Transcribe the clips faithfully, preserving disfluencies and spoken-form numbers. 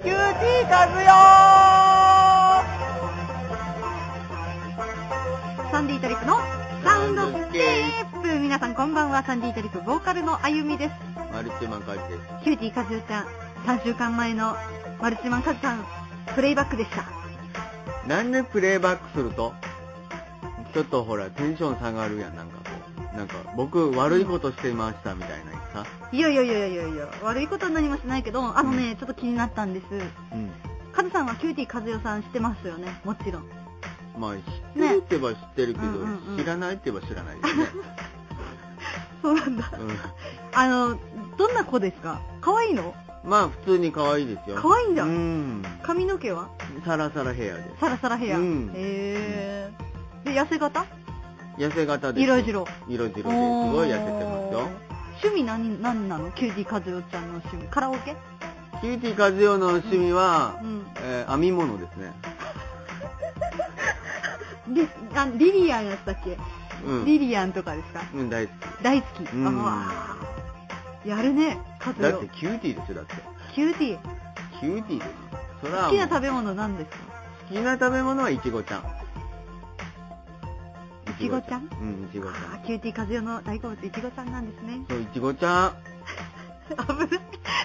キューティーカズヨー。サンディートリップのサウンドスケープ。皆さんこんばんは。サンディートリップボーカルのあゆみです。 マルチマンカジです。 キューティーカズヨちゃん、さんしゅうかんまえのマルチマンカズさんプレイバックでした。 なんでプレイバックするとちょっとほらテンション下がるやん。なんかこうなんか僕悪いことしてましたみたいなさ。 いやいやいやいやいや、悪いことは何もしないけど、あのね、うん、ちょっと気になったんです。うん。カズさんはキューティーカズヨさん知ってますよね、もちろん。 まあ知ってるって言えば知ってるけど、ね、うんうんうん、知らないって言えば知らないですね。 そうなんだ。うん、あのどんな子ですか？可愛いの？ まあ普通に可愛いですよ。 可愛いんだ。 うん。 髪の毛は？ サラサラヘアです。 サラサラヘア。うん、へー。で痩せ型？ 痩せ型です。 色白。 色白ですごい痩せてますよ。 趣味何何なの？キューティーカズヨちゃんの趣味。カラオケ？ キューティーカズヨの趣味は、うんうん、えー、編み物ですね。 リ, あリリアンやったっけ、うん、リリアンとかですか？ うん、大好き。 大好き。うん、あやるね、カズヨ。 だってキューティーですよ、だって。 キューティー。 キューティーです。そら好きな食べ物何ですか？ 好きな食べ物はイチゴちゃん。 いちごちゃん？ うん、いちごちゃん。 あ、キューティーカズヨの大好物いちごちゃんなんですね。 そう、いちごちゃん。 危ない。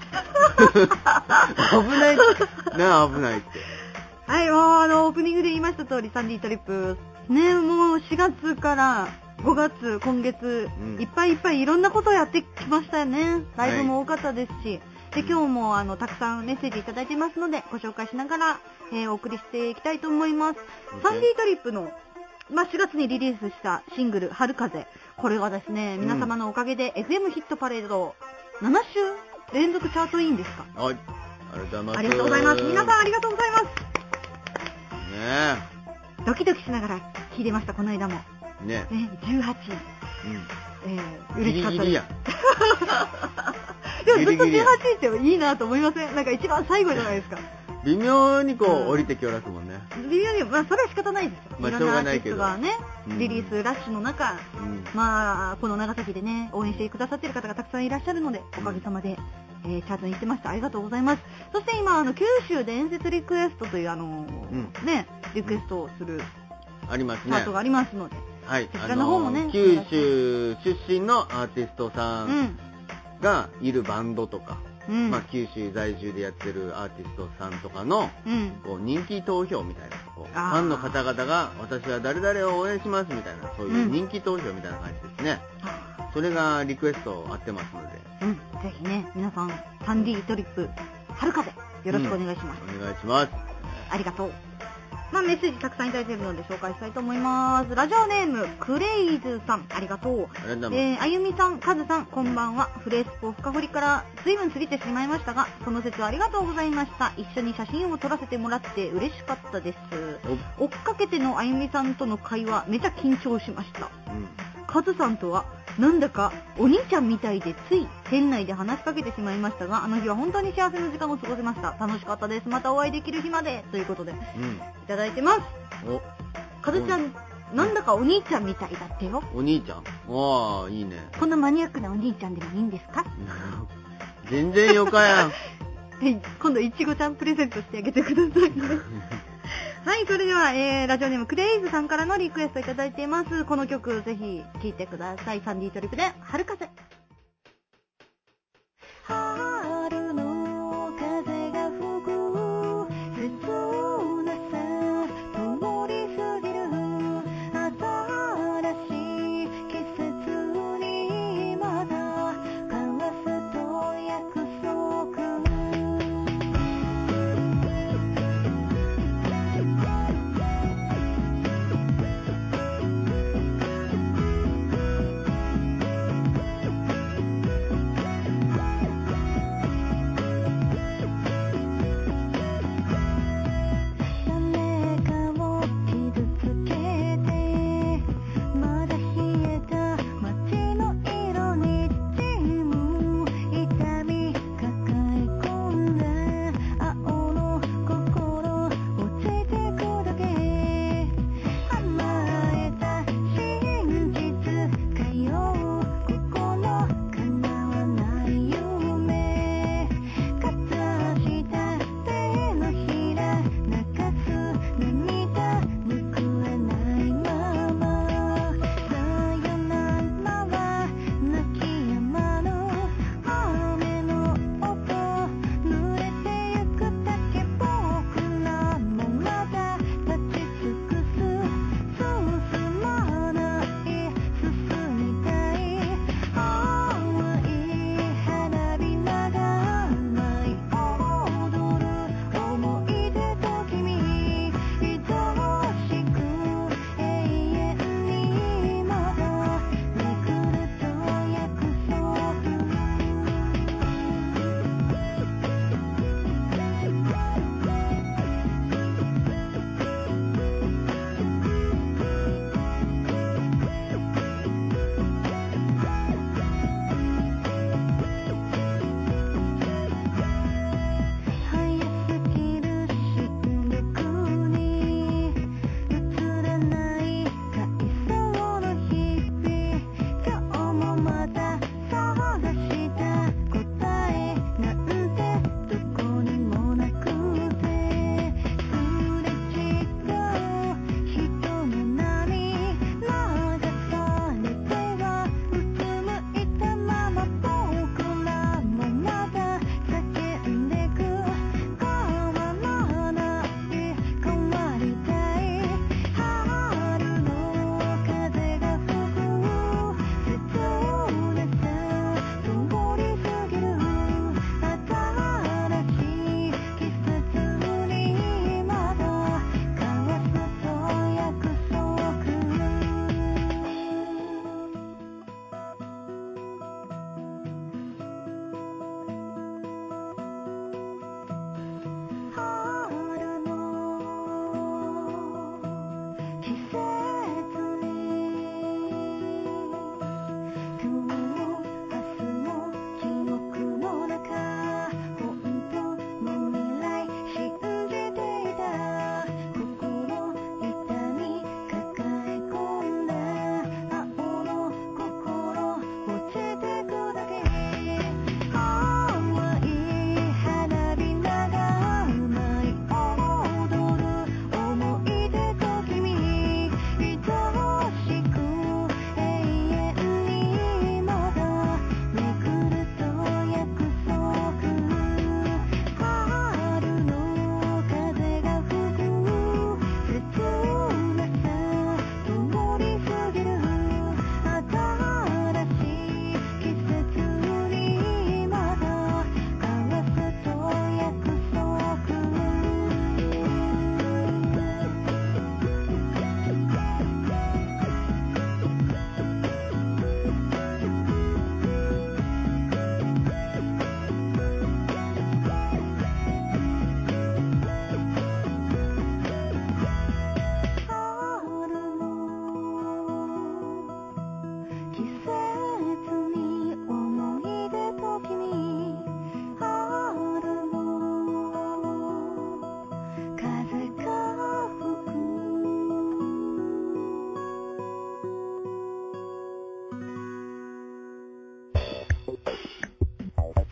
危ない。なあ、危ないって。 はい、もうあの、オープニングで言いました通り、サンディートリップ、ね、もうしがつからごがつ、今月、うん、いっぱいいっぱいいろんなことをやってきましたよね。ライブも多かったですし。はい、で今日もあのたくさんメッセージいただいてますのでご紹介しながら、えー、お送りしていきたいと思います。サンディートリップの、まあ、しがつにリリースしたシングル「春風」、これはですね、皆様のおかげで エフエム ヒットパレードななしゅう連続チャートインですか。 はい、ありがとうございます。皆さんありがとうございます。ねえ、 ドキドキしながら聴いてました、この間もねね、じゅうはちい、うん、えー、嬉しかったです。ギリギリやでもずっとじゅうはちいっていいなと思いません？なんか一番最後じゃないですか。 微妙にこう、うん、降りてきよらすもんね。 微妙に、まあそれは仕方ないですよ。 まあしょうがないけど。 いろんなアーティストがね、リリースラッシュの中、うん、まあこの長崎でね、応援してくださっている方がたくさんいらっしゃるので、おかげさまで、えー、チャートにしてました。ありがとうございます。そして今、あの、九州伝説リクエストという、あのー、うん、ね、リクエストをする、 ありますね。 チャートがありますので、 はい。 そちらの方もね、 あのー、九州出身のアーティストさんがいるバンドとか、うん、まあ、九州在住でやってるアーティストさんとかの、うん、こう人気投票みたいな、こうファンの方々が私は誰々を応援しますみたいな、そういう人気投票みたいな感じですね。うん、それがリクエストあってますので、 うん、ぜひね、皆さんサンディートリップ春風よろしくお願いします。 うん、お願いします。 ありがとう。まあ、メッセージたくさんいただいているので紹介したいと思います。ラジオネームクレイズさん、ありがとう。 ありがとうございます。 えー、あゆみさん、かずさん、こんばんは。フレースポ深掘りから随分過ぎてしまいましたが、その説はありがとうございました。一緒に写真を撮らせてもらって嬉しかったです。追っかけてのあゆみさんとの会話、めちゃ緊張しました。うん、カズさんとはなんだかお兄ちゃんみたいでつい店内で話しかけてしまいましたが、あの日は本当に幸せな時間を過ごせました。楽しかったです。またお会いできる日までということで、うん、いただいてます。お、カズちゃん、なんだかお兄ちゃんみたいだってよ。 お兄ちゃん、わあ、いいね。 こんなマニアックなお兄ちゃんでもいいんですか？ 全然よかやん。 今度いちごちゃんプレゼントしてあげてくださいね。はい、それでは、えー、ラジオネームクレイズさんからのリクエストいただいています。この曲ぜひ聴いてください。サンディートリップで春風。春の風が吹く切なさ通り過ぎる新しい季節にまた交わすと約束。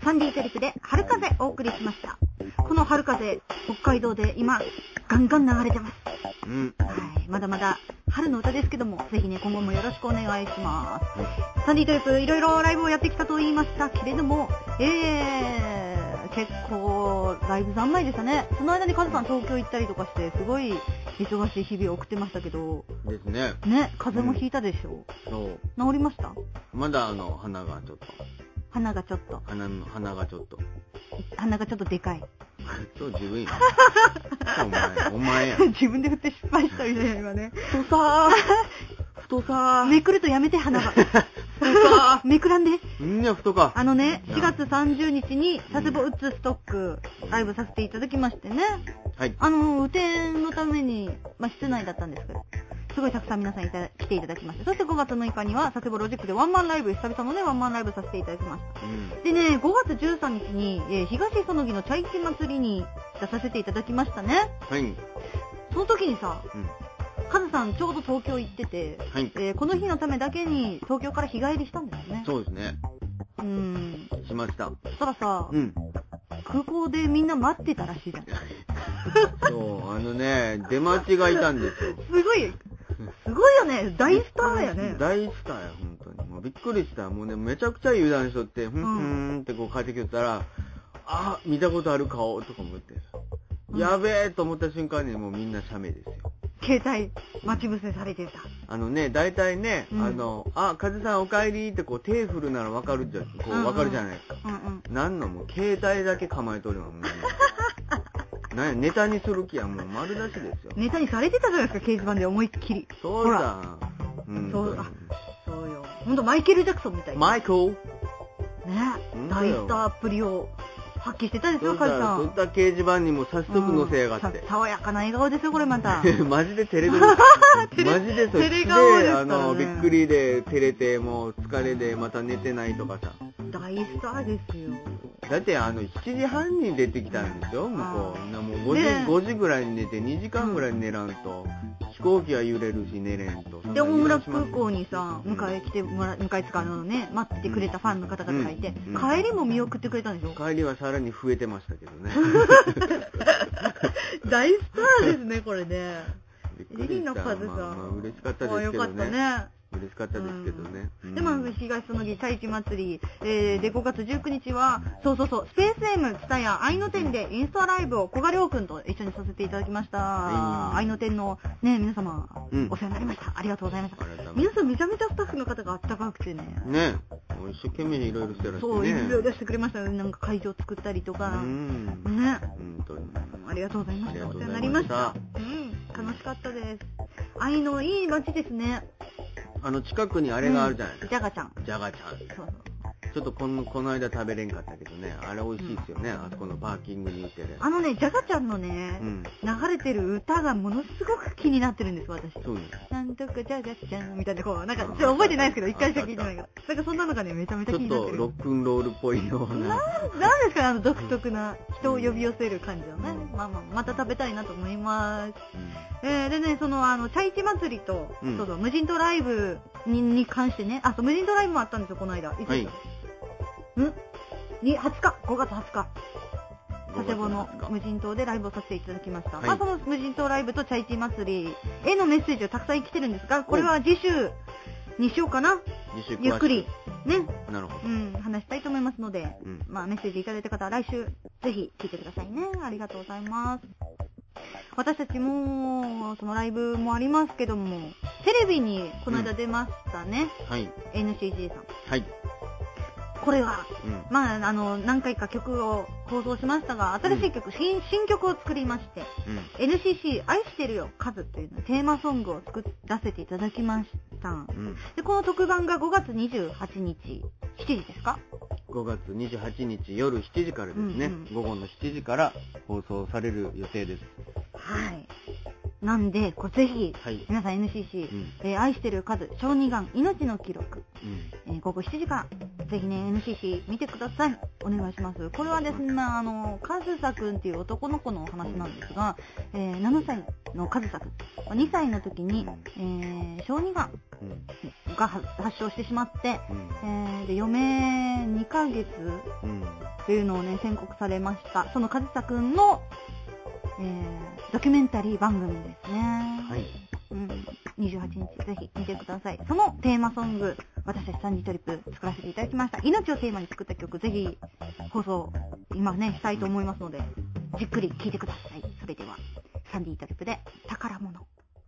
サンディーテレビで春風お送りしました。この春風、北海道で今ガンガン流れてます。うん、はい、まだまだ春の歌ですけども、ぜひね今後もよろしくお願いします。うん、サンディーテレビいろいろライブをやってきたと言いましたけれども、えー、結構ライブ三昧でしたね。その間にカズさん東京行ったりとかしてすごい忙しい日々を送ってましたけど。 ですね。 ね、風邪もひいたでしょ。うん、そう。治りました？ まだあの鼻がちょっと。 鼻がちょっと。 鼻の鼻がちょっと。 鼻がちょっとでかい。 そう自分や。お前お前や。 自分で振って失敗したみたいな今ね。太さー。太さー。めくるとやめて鼻が。太さー。めくらんで。 んや太か。 あのね、しがつさんじゅうにちに佐世保ウッズストックライブさせていただきましてね。はい。あの雨天のためにまあ室内だったんですけど。すごいたくさん皆さんいた来ていただきました。そしてごがつむいかには佐世保ロジックでワンマンライブ、久々のねワンマンライブさせていただきました。うん、でね、ごがつじゅうさんにちに、えー、東園木のチャイチ祭りに出させていただきましたね。はい。その時にさ、うん、カズさんちょうど東京行ってて、はい、えー、この日のためだけに東京から日帰りしたんですね。 そうですね。うーん。しました。 そしたらさ、うん、空港でみんな待ってたらしいじゃん。 そう、あのね、出待ちがいたんですよ。 すごい。すごいよね。大スターやね。 大スターや、本当に。もうびっくりした。もうね、めちゃくちゃ油断しとって、ふんふんってこう帰ってきたら、あ、見たことある顔とか思って、うん、やべえと思った瞬間にもうみんな写メですよ。 携帯待ち伏せされてた。 あのね、大体ね、うん、あの、あ、カズさんお帰りってこう手振るならわかるじゃん、こうわかるじゃないですか。うんうん、なんのもう携帯だけ構えとるわ、もう。なネタにする気はもう丸出しですよ。 ネタにされてたじゃないですか、掲示板で思いっきり。 そうだ。うん、 そうだ。そうよ。ほんとマイケル・ジャクソンみたいな。 マイクルね、 大スターっぷりを発揮してたんですよ、カズさん。 そういった掲示板にも早速載せやがって。 うん、爽やかな笑顔ですよ、これまた。 マジで照れる。マジでそっちで、であの、びっくりで照れて、もう疲れでまた寝てないとかさ。 大スターですよ。 だってあのしちじはんに出てきたんですよ、向こう。もうごじ、ね、ごじぐらいに寝てにじかんぐらい寝らんと、うん、飛行機は揺れるし寝れんと。 で、大村空港にさ、迎え来てもら、迎えつかのね、待ってくれたファンの方々がいて、うんうん、帰りも見送ってくれたんでしょ？ 帰りはさらに増えてましたけどね。 大スターですね、これね。 びっくりした。まあ、まあ、嬉しかったですけどね。よかったね。嬉しかったですけどね。 うん、で、まあ、東そのぎチャイチ祭り、えー、で、ごがつじゅうくにちは、そうそうそう、スペース M、ツタヤ、愛の店でインスタライブを古賀亮君と一緒にさせていただきました。愛の店のね、皆様、うん、お世話になりました。ありがとうございました。皆さんめちゃめちゃスタッフの方があったかくてね。 ね。一生懸命いろいろしてらっしゃる、ね。 そう、いろいろしてくれましたね。なんか会場作ったりとか。うん。ね。本当に。ありがとうございました。お世話になりました。うん。楽しかったです。愛のいい街ですね。 あの近くにあれがあるじゃないですか。 うん、ジャガちゃん。 ジャガちゃん。そうそう。ちょっとこの、この間食べれんかったけどね、あれ美味しいですよね、うん、あそこのパーキングに売ってる。 あのね、ジャガちゃんのね、うん、流れてる歌がものすごく気になってるんです私。そうね。なんとかジャガちゃんみたいな、こう、なんか、ちょっと覚えてないですけど、一回しか聞いてないから。なんかそんなのがね、めちゃめちゃ気になってる。 ちょっとロックンロールっぽいような。 な、なんですかね、あの独特な人を呼び寄せる感じをね。うん、まあまあ、また食べたいなと思います。うん、えー、でね、その、あの、チャイチ祭りと、うん、そうそう、無人島ライブに、に関してね、あ、そう、無人島ライブもあったんですよ、この間。いつはいんにはつか、ごがつはつか、佐世保の無人島でライブをさせていただきました。はい、まあ、その無人島ライブとチャイチー祭りへのメッセージをたくさん来てるんですが、これは次週にしようかな。次週ゆっくりね、なるほど、うん、話したいと思いますので、うん、まあ、メッセージいただいた方は来週ぜひ聞いてくださいね。ありがとうございます。私たちもそのライブもありますけども、テレビにこの間出ましたね。うん、はい。エヌシージー さん。はい。これは、うん、まあ、あの、何回か曲を放送しましたが、新しい曲、うん、新、新曲を作りまして、うん、エヌシーシー 愛してるよ、カズというテーマソングを作らせていただきました。うん、で、この特番がごがつにじゅうはちにち、しちじですか？ ごがつにじゅうはちにち夜しちじからですね、うんうん、午後のしちじから放送される予定です。 はい。なんで、これぜひ、はい、皆さん エヌシーシー、うん、えー、愛してる数、小児がん、命の記録、うん、えー、午後しちじからぜひね エヌシーシー 見てください。お願いします。これはですね、あのカズサ君っていう男の子のお話なんですが、えー、ななさいのカズサ君、にさいの時に、えー、小児がんが発症してしまって、うん、えー、で余命にかげつっていうのをね宣告されました。そのカズサ君の、えー、ドキュメンタリー番組ですね。はい。うん、にじゅうはちにちぜひ見てください。そのテーマソング、私たちサンディトリップ作らせていただきました。命をテーマに作った曲、ぜひ放送今ねしたいと思いますので、じっくり聴いてください。それではサンディトリップで宝物。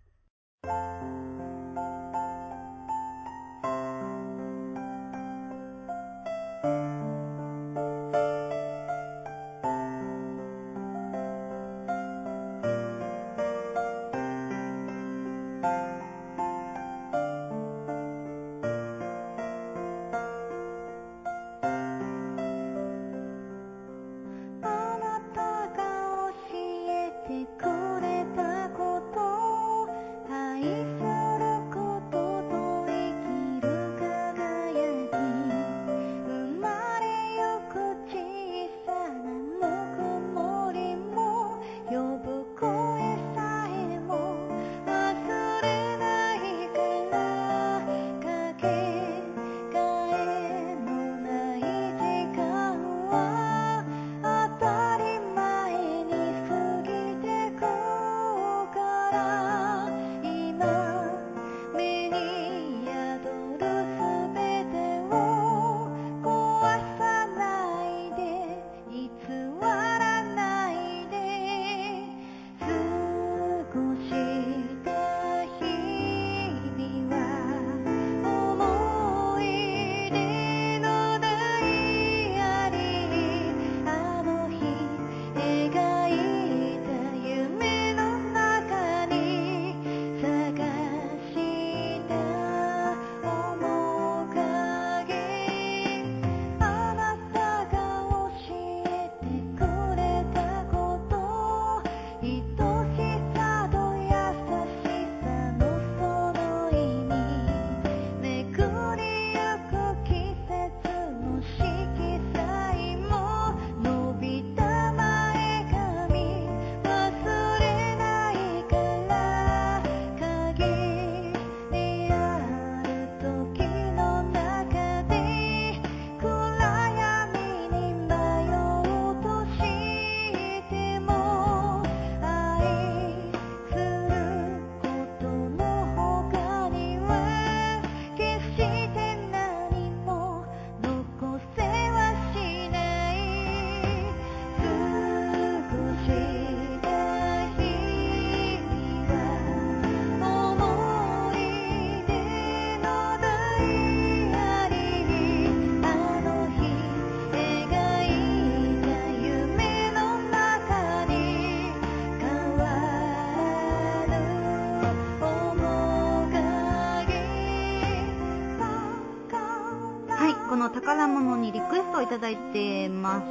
宝物にリクエストをいただいてます。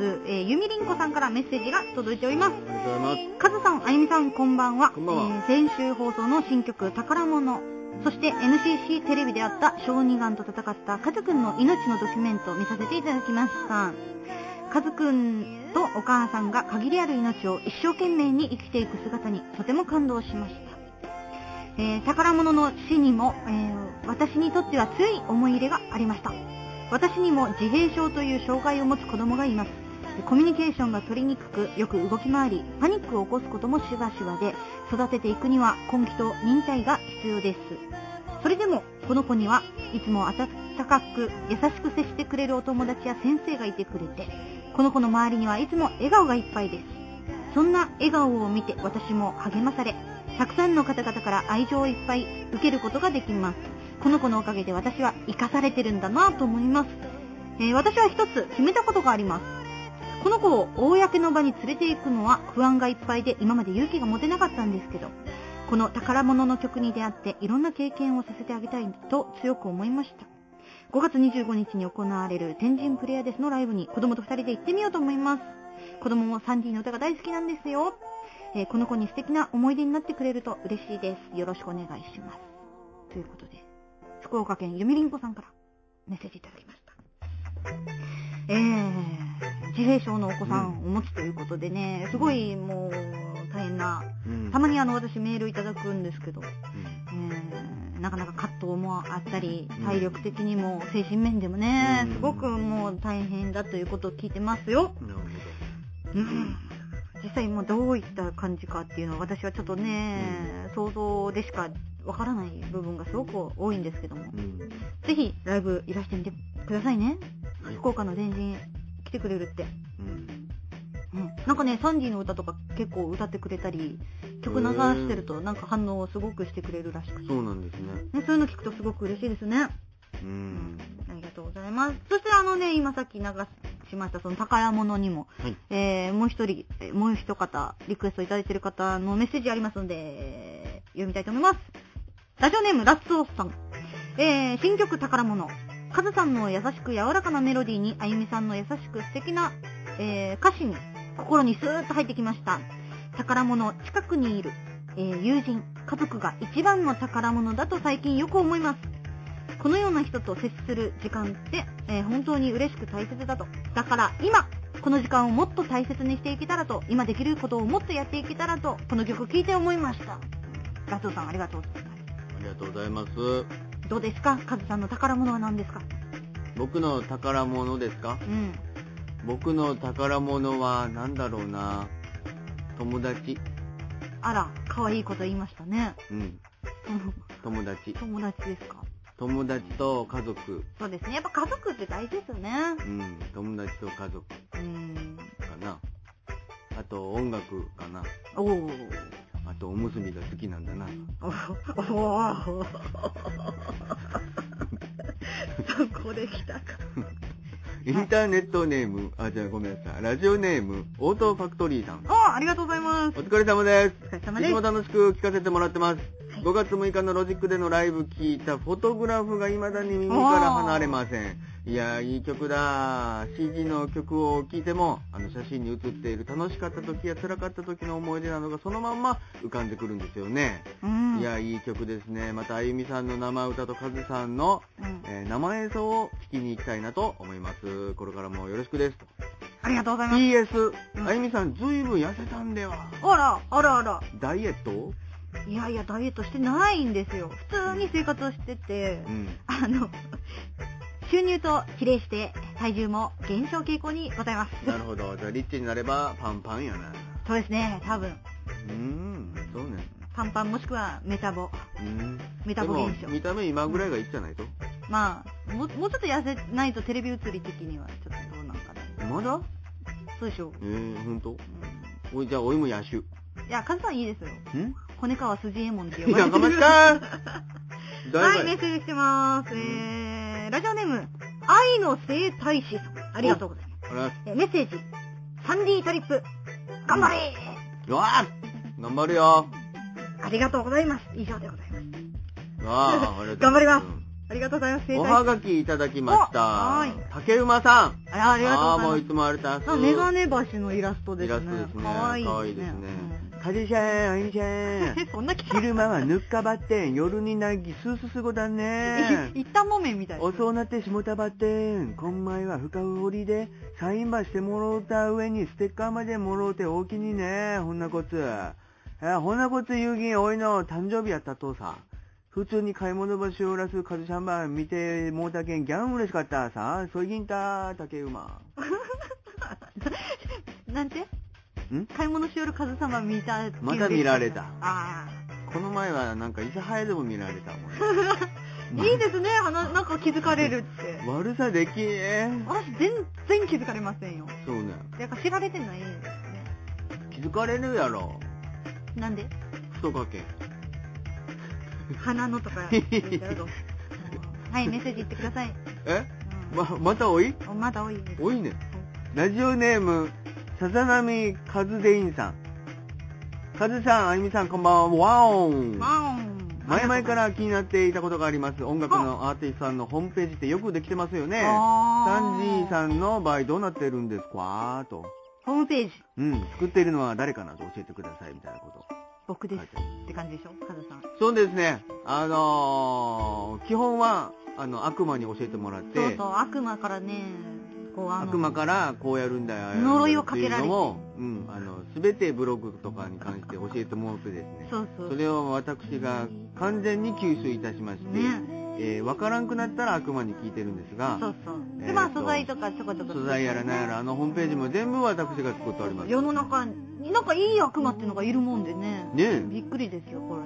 えー、ゆみりんこさんからメッセージが届いております。ありがとうございます。カズさん、あゆみさん、こんばんは。こんばんは。えー、先週放送の新曲宝物、そして エヌシーシー テレビであった小児がんと戦ったカズくんの命のドキュメントを見させていただきました。カズくんとお母さんが限りある命を一生懸命に生きていく姿にとても感動しました。えー、宝物の死にも、えー、私にとっては強い思い入れがありました。私にも自閉症という障害を持つ子供がいます。コミュニケーションが取りにくく、よく動き回り、パニックを起こすこともしばしばで、育てていくには根気と忍耐が必要です。それでもこの子にはいつも温かく優しく接してくれるお友達や先生がいてくれて、この子の周りにはいつも笑顔がいっぱいです。そんな笑顔を見て私も励まされ、たくさんの方々から愛情をいっぱい受けることができます。この子のおかげで私は生かされてるんだなと思います。えー、私は一つ決めたことがあります。この子を公の場に連れて行くのは不安がいっぱいで、今まで勇気が持てなかったんですけど、この宝物の曲に出会っていろんな経験をさせてあげたいと強く思いました。ごがつにじゅうごにちに行われる天神プレアデスのライブに子供とふたりで行ってみようと思います。子供もサンディの歌が大好きなんですよ。えー、この子に素敵な思い出になってくれると嬉しいです。よろしくお願いします。ということで、福岡県ゆみりんこさんからメッセージいただきました。 えー、自閉症のお子さんを持つということでね、すごいもう大変な、うん、たまにあの私メールいただくんですけど、うんえー、なかなか葛藤もあったり、体力的にも精神面でもね、うん、すごくもう大変だということを聞いてますよ。なるほど。うん実際もうどういった感じかっていうのは私はちょっとね、うん、想像でしかわからない部分がすごく多いんですけども、うん、ぜひライブいらしてみてくださいね、はい、福岡の全人来てくれるって、うんうん、なんかねサンディの歌とか結構歌ってくれたり曲流してるとなんか反応をすごくしてくれるらしくて、 そうなんですね、 ねそういうの聞くとすごく嬉しいですね。うん、うん、ありがとうございます。そしてあのね今さっき流しましたその宝物にも、はいえー、もう一人もう一方リクエストいただいている方のメッセージありますので読みたいと思います。ラジオネームラッツオさん、えー、新曲宝物、カズさんの優しく柔らかなメロディーにあゆみさんの優しく素敵な、えー、歌詞に心にスーッと入ってきました。宝物、近くにいる、えー、友人家族が一番の宝物だと最近よく思います。このような人と接する時間って、えー、本当に嬉しく大切だと。だから今この時間をもっと大切にしていけたらと、今できることをもっとやっていけたらと、この曲聴いて思いました。ラストさんありがとうございます。 ありがとうございます。 どうですか、カズさんの宝物は何ですか？ 僕の宝物ですか？うん。僕の宝物は何だろうな。友達。 あら、可愛いこと言いましたね。うん。 友達。 友達ですか？ 友達と家族。 そうですね。やっぱ家族って大事ですよね。 うん。友達と家族。うん。かな。あと音楽かな。おお。あとおむすびが好きなんだな。おお。 そこで来たか。 インターネットネーム、あ、じゃあごめんなさい。ラジオネーム、オートファクトリーさん。 あ、ありがとうございます。 お疲れ様です。 お疲れ様です。 いつも楽しく聞かせてもらってます。はい、ごがつむいかのロジックでのライブ聞いたフォトグラフが未だに耳から離れません。いやー、いい曲だ。シーディー の曲を聴いても、あの写真に写っている楽しかった時や辛かった時の思い出などがそのまんま浮かんでくるんですよね。うん、いや、いい曲ですね。また、あゆみさんの生歌とカズさんの、うんえー、生演奏を聴きに行きたいなと思います。これからもよろしくです。 ありがとうございます。 ピーエス、うん、あゆみさん、ずいぶん痩せたんでは。 あら、あらあら。 ダイエット？ いやいや、ダイエットしてないんですよ。普通に生活をしてて、うん、あの、収入と比例して体重も減少傾向にございます。 なるほど。じゃあリッチになればパンパンやな。 そうですね、多分。 うーん、そうね。 パンパンもしくはメタボ。うん。メタボ現象。 でも見た目今ぐらいがいいじゃないと、うん、 まあもう、もうちょっと痩せないとテレビ映り的にはちょっとどうなんかな。 まだ？ そうでしょう。 えー、ほんと？うん。おい、じゃあおいも野手。 いや、カズさんいいですよ。ん？骨川筋右衛門って呼ばれてる。やかましかはい、メッセージしてまーす。えー、ラジオネーム、愛の整体師さん。ありがとうございます。えメッセージ、サンディートリップ、頑張れー、うわー頑張るよ。 ありがとうございます。以上でございます。 わあ、ありがとうございます。 頑張ります。ありがとうございます。 おはがきいただきました。はい。竹馬さん。 あら、ありがとうございます。ああ、もういつもありがとうございます。 メガネ橋のイラストですね。 イラストですね。 かわいい。 かわいいですね。かじちゃん、あゆみちゃん。 そんな昼間はぬっかばってん、夜になぎスーススゴだね。 一旦もめんみたいな。 遅うなってしもたばってん。こんまいは深掘りで、サインばしてもろうた上にステッカーまでもろうて大きにね。ほんなこつ。え、ほんなこつ言うぎんおいの誕生日やったとさ。普通に買い物場しおらすカズシャンバー見てもうたけんギャン嬉しかったさ。そいぎんた、竹馬。 なんてん買い物しおるカズ様見た。 また見られた。あこの前はなんか諫早でも見られたもん。 いいですね、なんか気づかれるって。 悪さできえ。 私全然気づかれませんよ。 そうね。 やっぱ知られてないんですね。 気づかれるやろ。 なんで？ 太かけ。 鼻のとか言ったらどう？はい、メッセージ言ってください。 え？うん、ま、またおい？ またおいです。 おいね。はい、ラジオネーム、さざなみかずでいんさん。かずさん、あゆみさん、こんばんは。ワオン。ワオン。前々から気になっていたことがあります。音楽のアーティストさんのホームページってよくできてますよね。サンジーさんの場合どうなってるんですかと。 ホームページ。 うん。作っているのは誰かなと教えてくださいみたいなこと。 僕ですって感じでしょ、カズさん。 そうですね。あのー、基本はあの悪魔に教えてもらって、 そうそう、悪魔からね、 こうあの悪魔からこうやるんだよ、 呪いをかけられて、 うん、あの全てブログとかに関して教えてもらってですね、そうそう、それを私が完全に吸収いたしまして、ね、えー、分からんくなったら悪魔に聞いてるんですが、そうそう、で、まあ素材とかちょこちょこ、素材やらなんやら、あのホームページも全部私が作っております。 世の中になんかいい悪魔っていうのがいるもんでね、ね、びっくりですよこれ。 うん、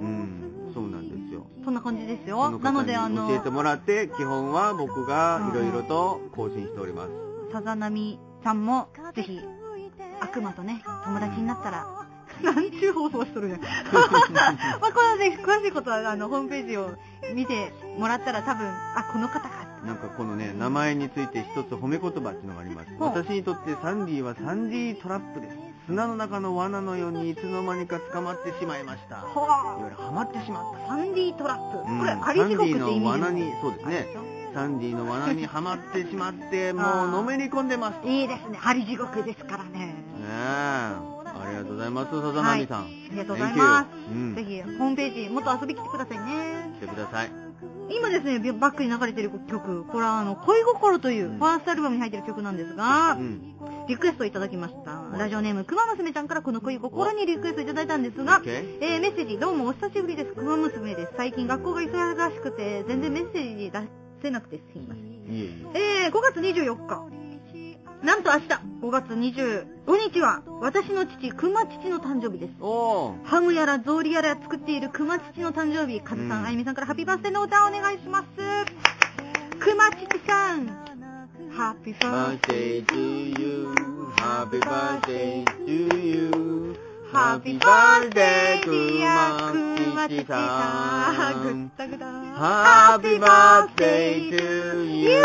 そうなんですよ。 そんな感じですよ。なのであの教えてもらって基本は僕がいろいろと更新しております。 さざなみさんもぜひ悪魔とね友達になったら、なんちゅう放送しとるね。まあこれはね、詳しいことはあのホームページを見てもらったら多分、あ、この方か。 なんかこのね、名前について一つ褒め言葉っていうのがあります。私にとってサンディはサンディトラップです。砂の中の罠のようにいつの間にか捕まってしまいました。はぁ。いわゆるハマってしまった。 サンディトラップ。うん、これ、あり地獄って意味でも。 サンディの罠に、そうですね。サンディの罠にはまってしまって、もうのめり込んでます。 いいですね。あり地獄ですからね。ねえ。ありがとうございます、さざなみさん、はい。 ありがとうございます。うん、ぜひ、ホームページ、もっと遊び来てくださいね。 来てください。 今ですね、バックに流れている曲、これはあの、恋心というファーストアルバムに入っている曲なんですが、うん、リクエストいただきました。ラジオネーム、くまむすめちゃんからこの恋心にリクエストいただいたんですが、えー、メッセージ、どうもお久しぶりです。くまむすめです。最近学校が忙しくて、全然メッセージ出せなくてすいません。えー、ごがつにじゅうよっか。なんと明日、ごがつにじゅうごにちは、私の父、熊父の誕生日です。ハムやらゾウリやら作っている熊父の誕生日、カズさん、あゆみさんからハッピーバースデーの歌をお願いします。熊父さん、ハッピーバースデー to you、ハッピーバースデー to you、ハッピーバースデー、熊父さん、ぐったぐだ、ハッピーバースデー to you。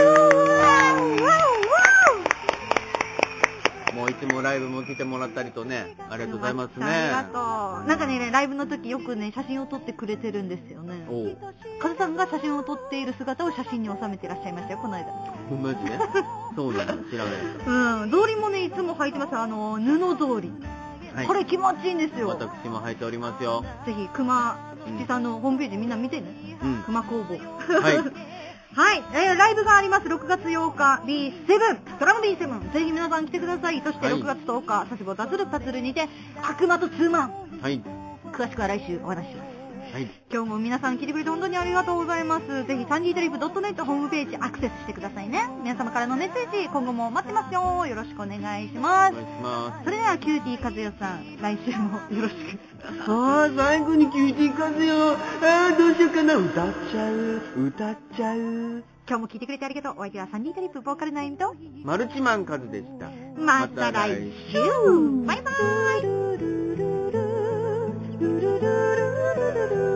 もういつもライブも来てもらったりとね、ありがとうございますね。 ありがとう。なんかね、ライブの時よくね、写真を撮ってくれてるんですよね。おカズさんが写真を撮っている姿を写真に収めていらっしゃいましたよ、この間。 マジね。そうなんだ、知らないです。 うん、草履もね、いつも履いてます。あの、布草履。はい、これ気持ちいいんですよ。 私も履いておりますよ。 ぜひ、熊吉さんのホームページみんな見てね。うん。熊工房。はい。はい、えー、ライブがあります。ろくがつようか ビーセブン ドラム ビーセブン、ぜひ皆さん来てください。そしてろくがつとおか、佐世保ダズルパズルにて悪魔とツーマン。はい。詳しくは来週お話しします。はい。今日も皆さん聞いてくれて本当にありがとうございます。ぜひサンディトリップ ドットネット ホームページアクセスしてくださいね。皆様からのメッセージ今後も待ってますよ。よろしくお願いします。お願いします。それではキューティー和代さん、来週もよろしく。 ああ、最後にキューティー和代、ああ、どうしようかな。歌っちゃう、歌っちゃう。 今日も聞いてくれてありがとう。お相手はサンディトリップボーカルのあゆみとマルチマンカズでした。 また来週。バイバーイ。